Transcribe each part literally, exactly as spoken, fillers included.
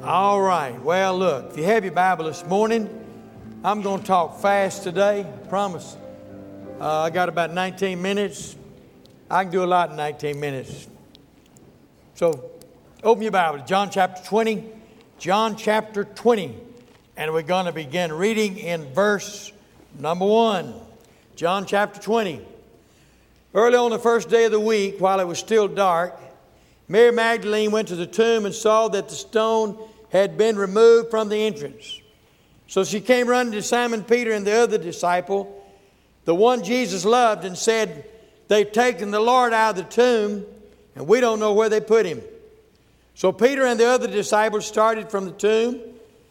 All right. Well, look, if you have your Bible this morning, I'm going to talk fast today. I promise. Uh, I got about nineteen minutes. I can do a lot in nineteen minutes. So, open your Bible to John chapter twenty. John chapter twenty. And we're going to begin reading in verse number one. John chapter twenty. Early on the first day of the week, while it was still dark, Mary Magdalene went to the tomb and saw that the stone had been removed from the entrance. So she came running to Simon Peter and the other disciple, the one Jesus loved, and said, "They've taken the Lord out of the tomb, and we don't know where they put him." So Peter and the other disciple started from the tomb.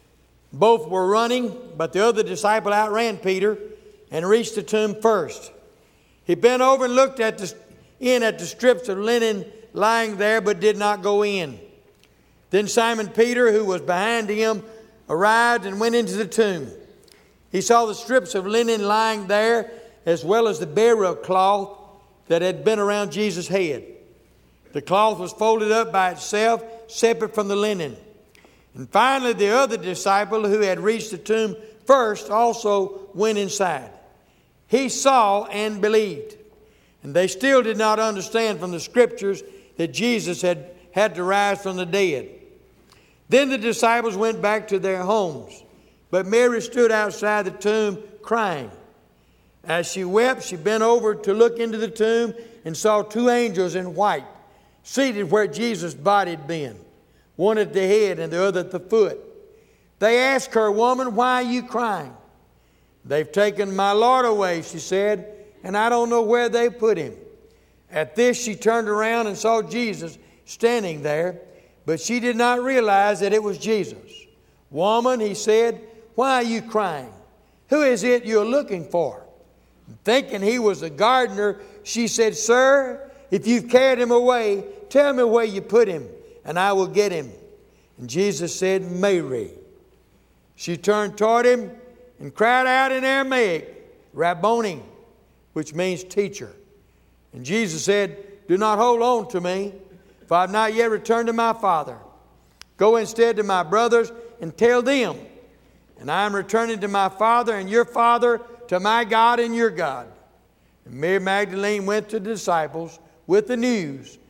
Both were running, but the other disciple outran Peter and reached the tomb first. He bent over and looked at the, in at the strips of linen lying there, but did not go in. Then Simon Peter, who was behind him, arrived and went into the tomb. He saw the strips of linen lying there, as well as the burial cloth that had been around Jesus' head. The cloth was folded up by itself, separate from the linen. And finally, the other disciple who had reached the tomb first also went inside. He saw and believed. And they still did not understand from the scriptures that Jesus had had to rise from the dead. Then the disciples went back to their homes. But Mary stood outside the tomb crying. As she wept, she bent over to look into the tomb and saw two angels in white seated where Jesus' body had been, one at the head and the other at the foot. They asked her, "Woman, why are you crying?" "They've taken my Lord away," she said, "and I don't know where they put him." At this, she turned around and saw Jesus standing there, but she did not realize that it was Jesus. "Woman," he said, "why are you crying? Who is it you're looking for?" Thinking he was the gardener, she said, "Sir, if you've carried him away, tell me where you put him, and I will get him." And Jesus said, "Mary." She turned toward him and cried out in Aramaic, "Rabboni," which means teacher. And Jesus said, "Do not hold on to me, for I have not yet returned to my Father. Go instead to my brothers and tell them, and I am returning to my Father and your Father, to my God and your God." And Mary Magdalene went to the disciples with the news,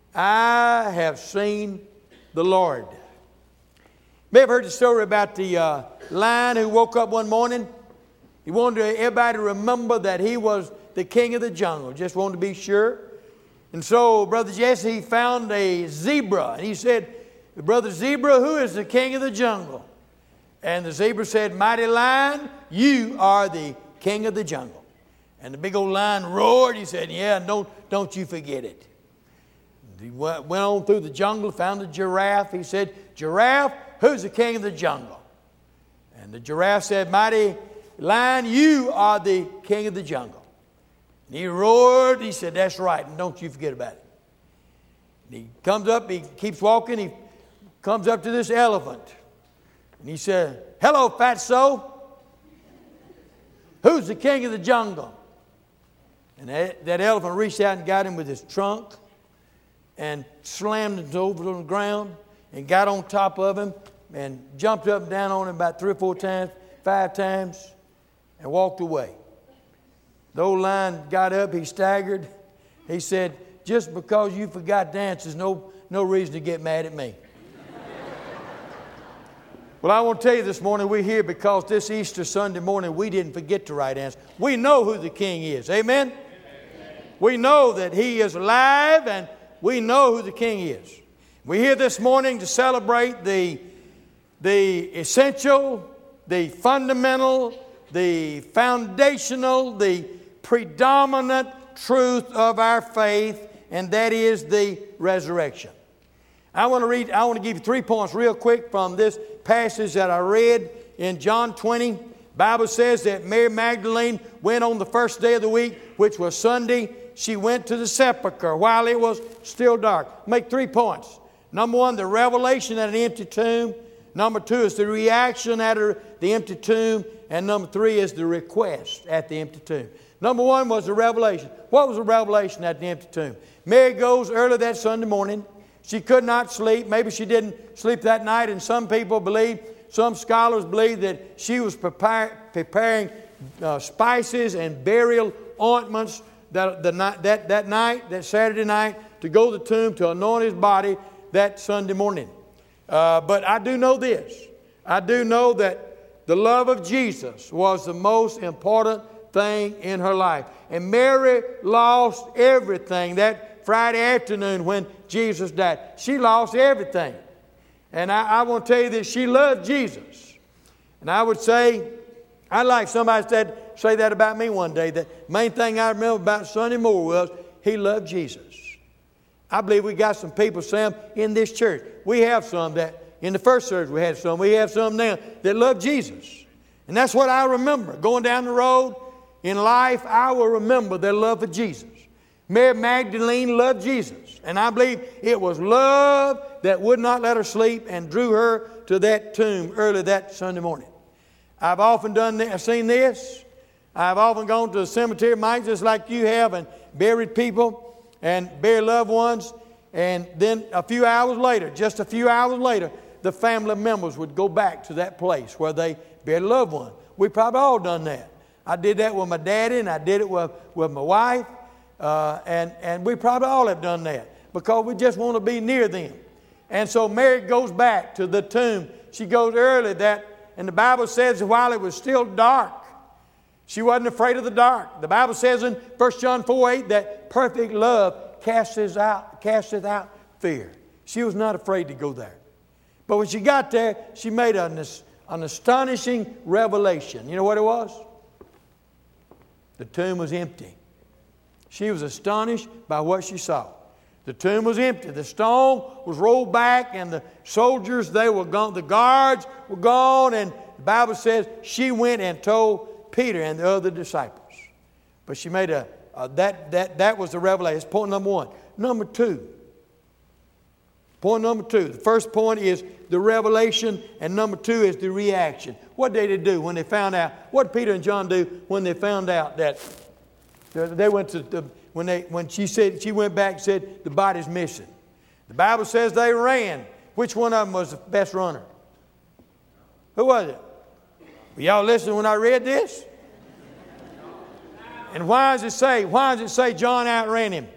"I have seen the Lord." You may have heard the story about the uh, lion who woke up one morning. He wanted everybody to remember that he was the king of the jungle. Just wanted to be sure. And so Brother Jesse, he found a zebra. And he said, "Brother Zebra, who is the king of the jungle?" And the zebra said, "Mighty lion, you are the king of the jungle." And the big old lion roared. He said, "Yeah, don't, don't you forget it." He went on through the jungle, found a giraffe. He said, "Giraffe, who's the king of the jungle?" And the giraffe said, "Mighty lion, you are the king of the jungle." And he roared. He said, "That's right, and don't you forget about it." And he comes up, he keeps walking. He comes up to this elephant. And he said, "Hello, fatso. Who's the king of the jungle?" And that, that elephant reached out and got him with his trunk and slammed him over on the ground and got on top of him and jumped up and down on him about three or four times, five times, and walked away. The old lion got up, he staggered. He said, "Just because you forgot dance is no, no reason to get mad at me." Well, I want to tell you this morning, we're here because this Easter Sunday morning, we didn't forget the right answer. We know who the King is. Amen? Amen. We know that He is alive, and we know who the King is. We're here this morning to celebrate the, the essential, the fundamental, the foundational, the predominant truth of our faith, and that is the resurrection. I want to read, I want to give you three points real quick from this passage that I read in John twenty. The Bible says that Mary Magdalene went on the first day of the week, which was Sunday. She went to the sepulchre while it was still dark. Make three points. Number one, the revelation at an empty tomb. Number two is the reaction at the empty tomb. And number three is the request at the empty tomb. Number one was the revelation. What was the revelation at the empty tomb? Mary goes early that Sunday morning. She could not sleep. Maybe she didn't sleep that night, and some people believe, some scholars believe that she was prepare, preparing uh, spices and burial ointments that, the night, that, that night, that Saturday night, to go to the tomb to anoint his body that Sunday morning. Uh, but I do know this. I do know that the love of Jesus was the most important thing in her life. And Mary lost everything that Friday afternoon when Jesus died. She lost everything. And I, I want to tell you that she loved Jesus. And I would say, I'd like somebody said, say that about me one day. The main thing I remember about Sonny Moore was he loved Jesus. I believe we got some people, Sam, in this church. We have some that, in the first service we had some. We have some now that love Jesus. And that's what I remember. Going down the road in life, I will remember their love for Jesus. Mary Magdalene loved Jesus. And I believe it was love that would not let her sleep and drew her to that tomb early that Sunday morning. I've often done this, seen this. I've often gone to the cemetery, Mike, just like you have, and buried people and buried loved ones. And then a few hours later, just a few hours later, the family members would go back to that place where they buried a loved one. We probably all done that. I did that with my daddy, and I did it with, with my wife. Uh, and, and we probably all have done that because we just want to be near them. And so Mary goes back to the tomb. She goes early that, and the Bible says while it was still dark, she wasn't afraid of the dark. The Bible says in First John four eight that perfect love casteth out, casteth out fear. She was not afraid to go there. But when she got there, she made an, an astonishing revelation. You know what it was? The tomb was empty. She was astonished by what she saw. The tomb was empty. The stone was rolled back, and the soldiers, they were gone. The guards were gone, and the Bible says she went and told Peter and the other disciples. But she made a, a that that that was the revelation. That's point number one. Number two. Point number two. The first point is the revelation, and number two is the reaction. What did they do when they found out? What did Peter and John do when they found out that they went to the, when they when she said she went back and said the body's missing? The Bible says they ran. Which one of them was the best runner? Who was it? Were y'all listening when I read this? And why does it say? Why does it say John outran him?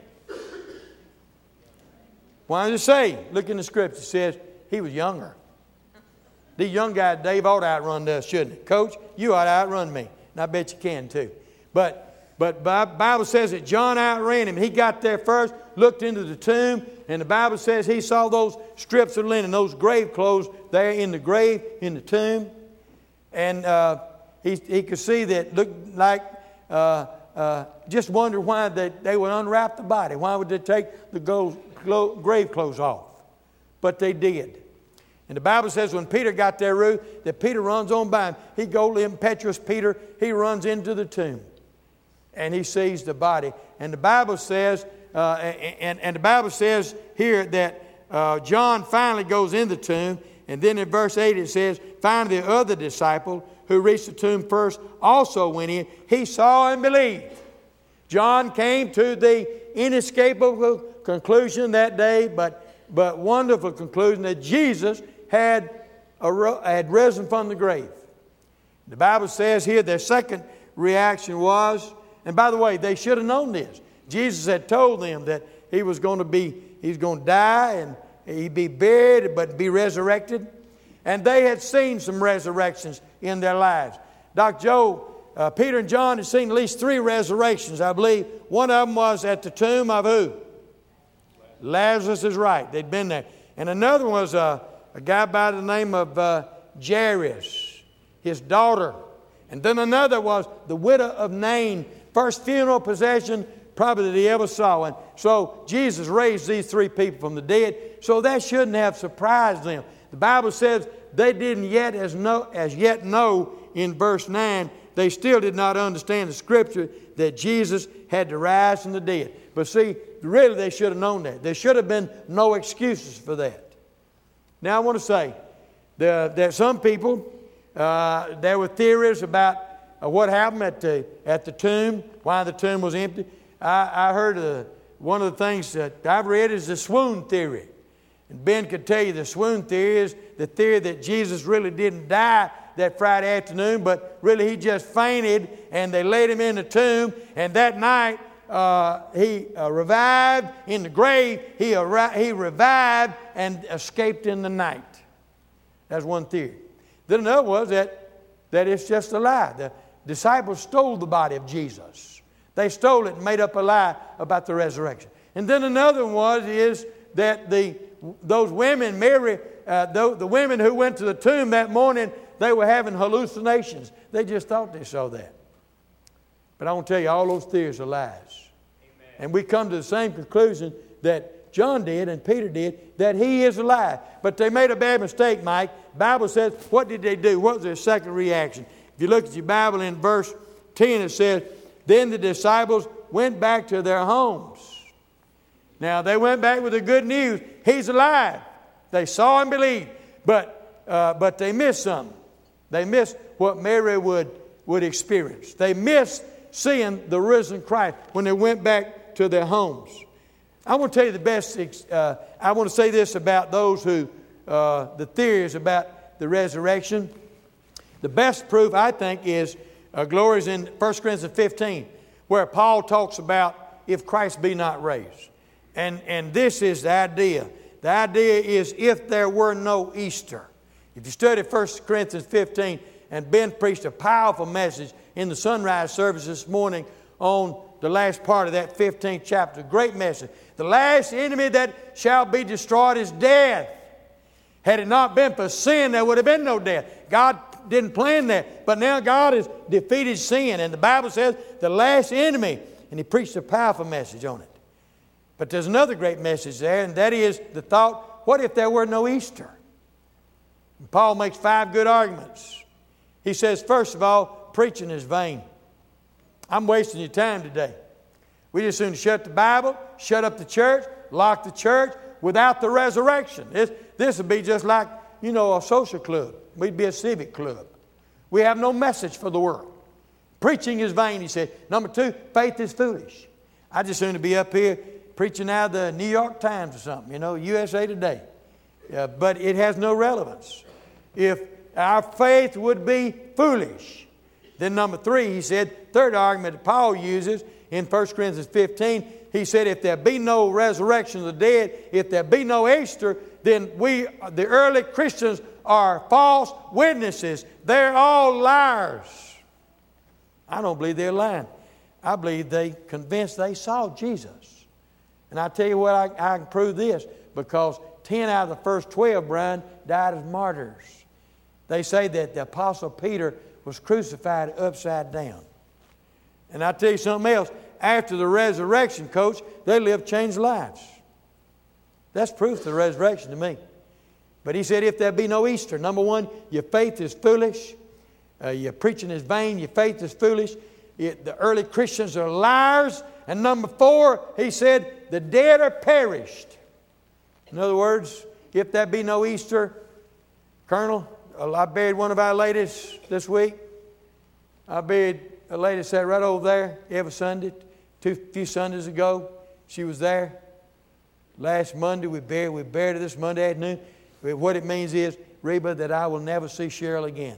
Why does it say? Look in the scripture. It says he was younger. These young guys, Dave, ought to outrun us, shouldn't it? Coach, you ought to outrun me. And I bet you can too. But But the Bible says that John outran him. He got there first, looked into the tomb, and the Bible says he saw those strips of linen, those grave clothes there in the grave, in the tomb. And uh, he, he could see that looked like, uh, uh, just wondered why they, they would unwrap the body. Why would they take the gold, glo- grave clothes off? But they did. And the Bible says when Peter got there, Ruth, that Peter runs on by him. He goes, impetuous Peter, he runs into the tomb. And he sees the body. And the Bible says, uh, and, and the Bible says here that uh, John finally goes in the tomb. And then in verse eight it says, finally the other disciple who reached the tomb first also went in. He saw and believed. John came to the inescapable conclusion that day, but, but wonderful conclusion that Jesus had, ar- had risen from the grave. The Bible says here their second reaction was, and by the way, they should have known this. Jesus had told them that he was going to be, he's going to die and he'd be buried but be resurrected. And they had seen some resurrections in their lives. Doctor Joe, uh, Peter and John had seen at least three resurrections, I believe. One of them was at the tomb of who? Lazarus is right. They'd been there. And another one was uh, a guy by the name of uh, Jairus, his daughter. And then another was the widow of Nain. First funeral procession probably that he ever saw. And so Jesus raised these three people from the dead. So that shouldn't have surprised them. The Bible says they didn't yet as, know, as yet know in verse nine, they still did not understand the scripture that Jesus had to rise from the dead. But see, really they should have known that. There should have been no excuses for that. Now I want to say that there are some people, uh, there were theories about uh, what happened at the, at the tomb, why the tomb was empty. I, I heard uh, one of the things that I've read is the swoon theory. And Ben could tell you the swoon theory is the theory that Jesus really didn't die that Friday afternoon, but really he just fainted and they laid him in the tomb. And that night uh, he uh, revived in the grave. He, ar- he revived and escaped in the night. That's one theory. Then another was that, that it's just a lie. The disciples stole the body of Jesus. They stole it and made up a lie about the resurrection. And then another one was is that the those women, Mary, uh, the, the women who went to the tomb that morning, they were having hallucinations. They just thought they saw that. But I want to tell you, all those theories are lies. Amen. And we come to the same conclusion that John did and Peter did, that he is alive. But they made a bad mistake, Mike. The Bible says, what did they do? What was their second reaction? If you look at your Bible in verse ten, it says, then the disciples went back to their homes. Now, they went back with the good news. He's alive. They saw and believed. But, uh, but they missed something. They missed what Mary would, would experience. They missed seeing the risen Christ when they went back to their homes. I want to tell you the best, uh, I want to say this about those who, uh, the theories about the resurrection. The best proof, I think, is uh, glories in First Corinthians fifteen, where Paul talks about if Christ be not raised. And, and this is the idea. The idea is if there were no Easter. If you study First Corinthians fifteen, and Ben preached a powerful message in the sunrise service this morning on the last part of that fifteenth chapter. Great message. The last enemy that shall be destroyed is death. Had it not been for sin, there would have been no death. God didn't plan that. But now God has defeated sin. And the Bible says the last enemy. And he preached a powerful message on it. But there's another great message there, and that is the thought, what if there were no Easter? And Paul makes five good arguments. He says, first of all, preaching is vain. I'm wasting your time today. We just soon shut the Bible, shut up the church, lock the church without the resurrection. This, this would be just like, you know, a social club. We'd be a civic club. We have no message for the world. Preaching is vain, he said. Number two, faith is foolish. I just soon to be up here preaching out of the New York Times or something, you know, U S A Today. Uh, but it has no relevance. If our faith would be foolish. Then number three, he said, third argument that Paul uses in First Corinthians fifteen, he said, if there be no resurrection of the dead, if there be no Easter, then we, the early Christians, are false witnesses. They're all liars. I don't believe they're lying. I believe they convinced they saw Jesus. And I tell you what, I, I can prove this, because ten out of the first twelve, Brian, died as martyrs. They say that the Apostle Peter was crucified upside down. And I tell you something else, after the resurrection, coach, they lived changed lives. That's proof of the resurrection to me. But he said, if there be no Easter, number one, your faith is foolish. Uh, your preaching is vain. Your faith is foolish. It, the early Christians are liars. And number four, he said, the dead are perished. In other words, if there be no Easter, Colonel, I buried one of our ladies this week. I buried a lady sat right over there every Sunday. Two few Sundays ago, she was there. Last Monday, we buried, we buried her this Monday afternoon. What it means is, Reba, that I will never see Cheryl again.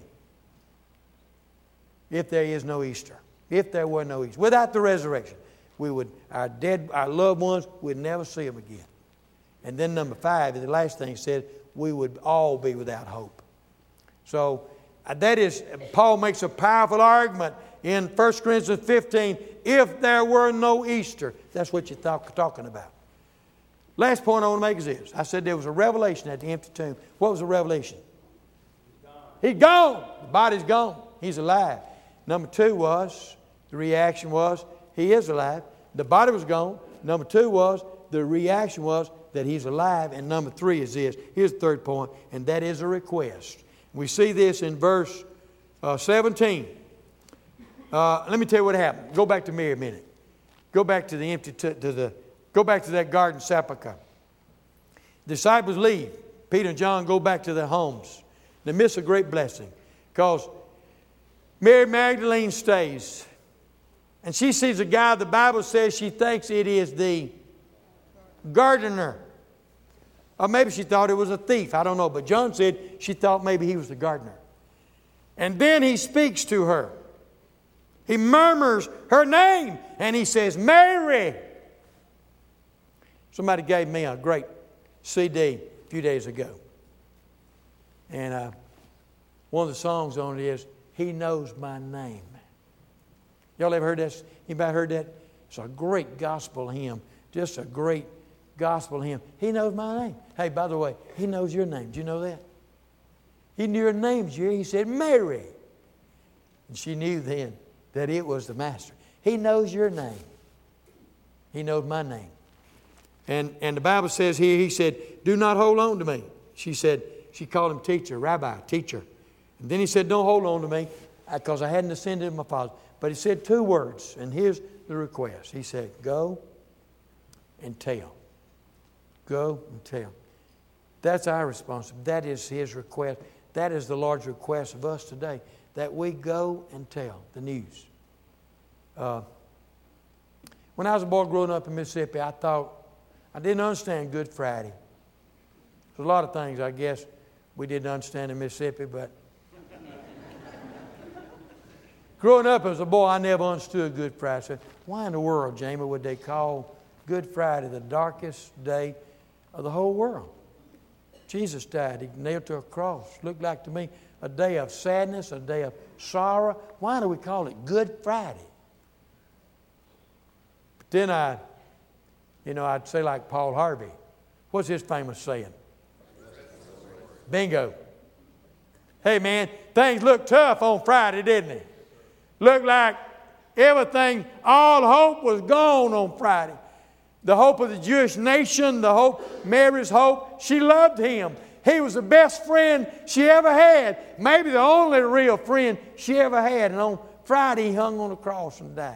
If there is no Easter. If there were no Easter. Without the resurrection, we would, our dead, our loved ones, we'd never see them again. And then number five, the last thing said, we would all be without hope. So that is, Paul makes a powerful argument in First Corinthians fifteen. If there were no Easter, that's what you're talk, talking about. Last point I want to make is this. I said there was a revelation at the empty tomb. What was the revelation? He's gone. He's gone. The body's gone. He's alive. Number two was, the reaction was, he is alive. The body was gone. Number two was, the reaction was that he's alive. And number three is this. Here's the third point, and that is a request. We see this in verse uh, seventeen. Uh, let me tell you what happened. Go back to Mary a minute. Go back to the empty t- to the go back to that garden sepulcher. Disciples leave. Peter and John go back to their homes. They miss a great blessing because Mary Magdalene stays, and she sees a guy. The Bible says she thinks it is the gardener. Or maybe she thought it was a thief. I don't know. But John said she thought maybe he was the gardener. And then he speaks to her. He murmurs her name. And he says, Mary. Somebody gave me a great C D a few days ago. And uh, one of the songs on it is, He Knows My Name. Y'all ever heard that? Anybody heard that? It's a great gospel hymn. Just a great gospel hymn. He knows my name. Hey, by the way, He knows your name. Do you know that? He knew your name, Jerry. He said, Mary. And she knew then that it was the Master. He knows your name. He knows my name. And, and the Bible says here, he said, do not hold on to me. She said, she called him teacher, rabbi, teacher. And then he said, don't hold on to me because I hadn't ascended to my Father. But he said two words, and here's the request. He said, go and tell. Go and tell. That's our responsibility. That is His request. That is the Lord's request of us today, that we go and tell the news. Uh, when I was a boy growing up in Mississippi, I thought, I didn't understand Good Friday. There's a lot of things, I guess, we didn't understand in Mississippi, but growing up as a boy, I never understood Good Friday. I said, why in the world, Jamie, would they call Good Friday the darkest day of the whole world? Jesus died. He nailed to a cross. Looked like to me a day of sadness, a day of sorrow. Why do we call it Good Friday? But then I, you know, I'd say like Paul Harvey. What's his famous saying? Bingo. Hey, man, things looked tough on Friday, didn't it? Looked like everything, all hope was gone on Friday. The hope of the Jewish nation, the hope, Mary's hope. She loved him. He was the best friend she ever had. Maybe the only real friend she ever had. And on Friday, he hung on the cross and died.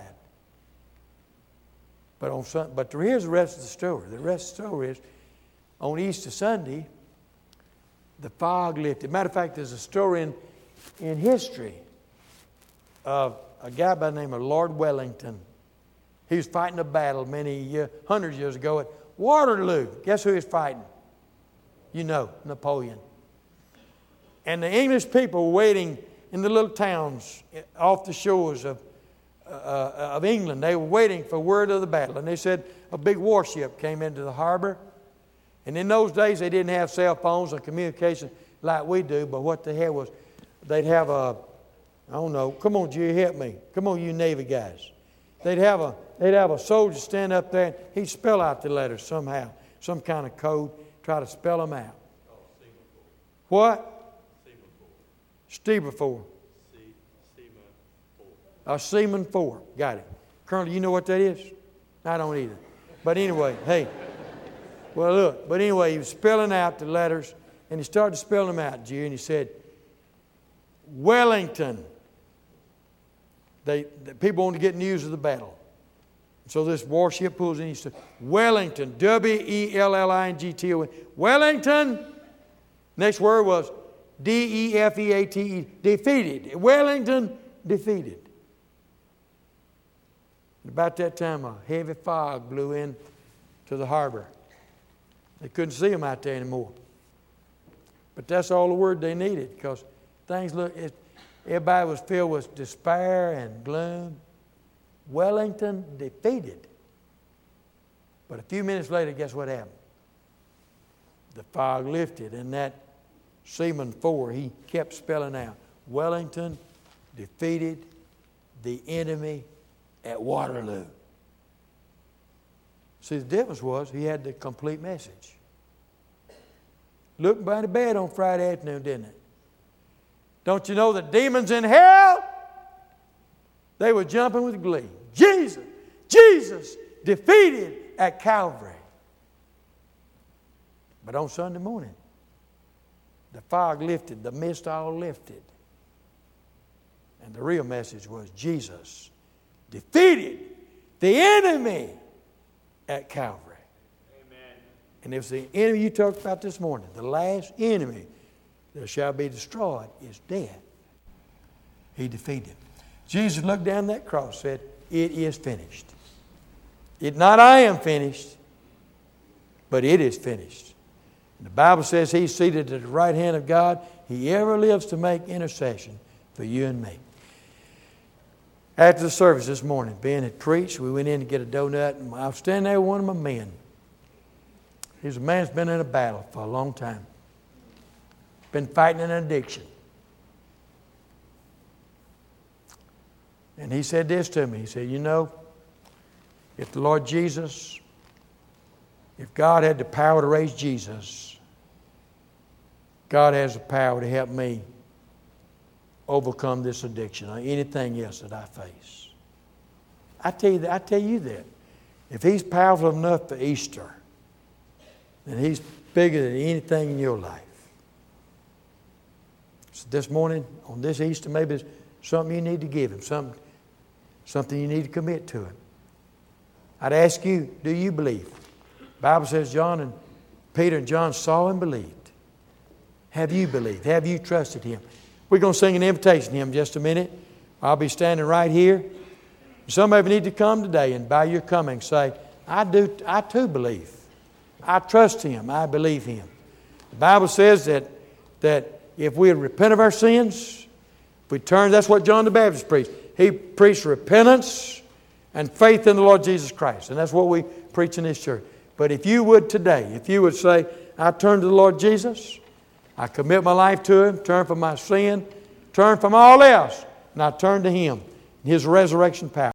But on Sunday, but here's the rest of the story. The rest of the story is, on Easter Sunday, the fog lifted. Matter of fact, there's a story in, in history of a guy by the name of Lord Wellington. He was fighting a battle many years, hundreds of years ago at Waterloo. Guess who he was fighting? You know, Napoleon. And the English people were waiting in the little towns off the shores of, uh, of England. They were waiting for word of the battle. And they said a big warship came into the harbor. And in those days, they didn't have cell phones or communication like we do. But what they had was, they'd have a, I don't know, come on, Jerry, help me. Come on, you Navy guys. They'd have a they'd have a soldier stand up there and he'd spell out the letters somehow, some kind of code, try to spell them out. Oh, what? Steamerford. A Seaman four. Got it. Colonel, you know what that is? I don't either. But anyway, hey. Well, look. But anyway, he was spelling out the letters, and he started spelling them out, Jerry, and he said, Wellington. They, the people wanted to get news of the battle. So this warship pulls in. He said, Wellington, W E L L I N G T O N. Wellington. Next word was D E F E A T E. Defeated. Wellington defeated. And about that time, a heavy fog blew in to the harbor. They couldn't see them out there anymore. But that's all the word they needed, because things look. It, Everybody was filled with despair and gloom. Wellington defeated. But a few minutes later, guess what happened? The fog lifted, and that Seaman four, he kept spelling out, Wellington defeated the enemy at Waterloo. See, the difference was he had the complete message. Looked mighty bad on Friday afternoon, didn't it? Don't you know that demons in hell, they were jumping with glee. Jesus, Jesus defeated at Calvary. But on Sunday morning, the fog lifted, the mist all lifted. And the real message was Jesus defeated the enemy at Calvary. Amen. And if the enemy you talked about this morning, the last enemy that shall be destroyed is death, he defeated. Jesus looked down that cross and said, it is finished. It not I am finished, but it is finished. The Bible says He's seated at the right hand of God. He ever lives to make intercession for you and me. After the service this morning, Ben had preached. We went in to get a donut, and I was standing there with one of my men. He's a man that's been in a battle for a long time. Been fighting an addiction. And he said this to me. He said, you know, if the Lord Jesus, if God had the power to raise Jesus, God has the power to help me overcome this addiction or anything else that I face. I tell you that, I tell you that. If He's powerful enough for Easter, then He's bigger than anything in your life. So this morning, on this Easter, maybe it's something you need to give Him, something, something you need to commit to Him. I'd ask you, do you believe? The Bible says John and Peter and John saw and believed. Have you believed? Have you trusted Him? We're going to sing an invitation hymn in just a minute. I'll be standing right here. Some of you need to come today, and by your coming say, I do. I too believe. I trust Him. I believe Him. The Bible says that, that if we repent of our sins, if we turn, that's what John the Baptist preached. He preached repentance and faith in the Lord Jesus Christ. And that's what we preach in this church. But if you would today, if you would say, I turn to the Lord Jesus, I commit my life to Him, turn from my sin, turn from all else, and I turn to Him, His resurrection power.